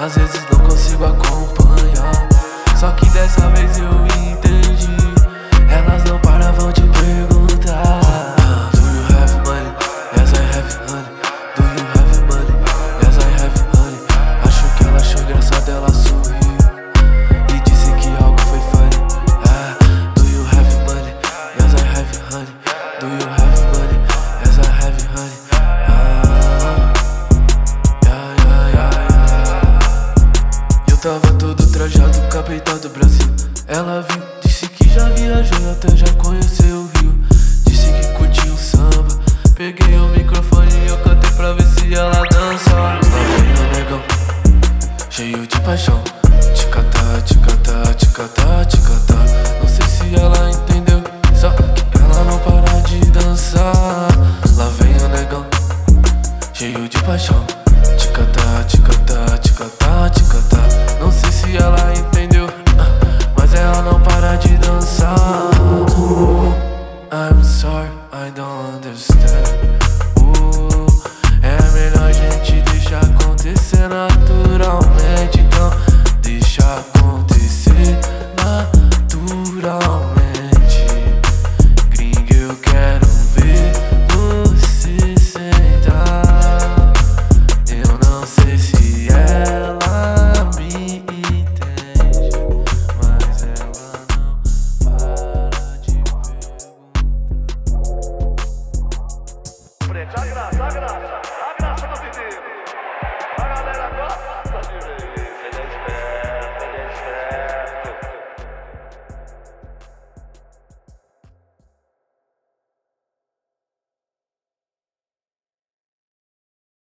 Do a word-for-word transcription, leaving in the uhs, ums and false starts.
às vezes não consigo acompanhar. Só que dessa vez eu entendi. Elas não paravam de perguntar: Do you have money? Yes, I have honey. Do you have money? Yes, I have honey. Acho que ela achou engraçado, ela sorriu e disse que algo foi funny. Ah, do you have money? Yes, I have honey. Do you have money? Yes, I have honey. Ah, yeah, yeah, yeah, yeah. Eu tava todo trajado, capital do Brasil. Ela viu, disse que já viajou, até já conheceu o Rio. Disse que curtiu o samba. Peguei o microfone e eu cantei pra ver se ela dança. Lá vem o negão, cheio de paixão. Ticatá, ticatá, ticatá, ticatá. Não sei se ela entendeu, só que ela não para de dançar. Lá vem o negão, cheio de paixão. Ticatá, ticatá, ticatá, ticatá. Não sei se ela entendeu, mas ela não para de dançar. uh, I'm sorry, I don't understand. uh, É melhor a gente deixar acontecer nada.